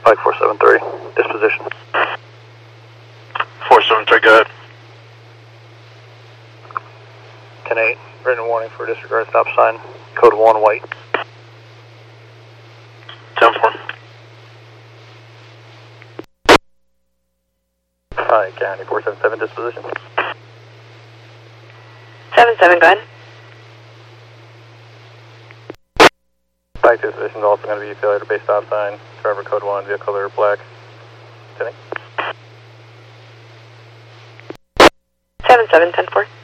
Mike 473, disposition. 473, go ahead. 10-8, written warning for disregard stop sign, code 1 white. 10-4. Hi, County 477, disposition. 7-7, go ahead. Bike disposition is also going to be failure to base stop sign, driver code 1, vehicle color black. 10-8. 7-7, 10-4.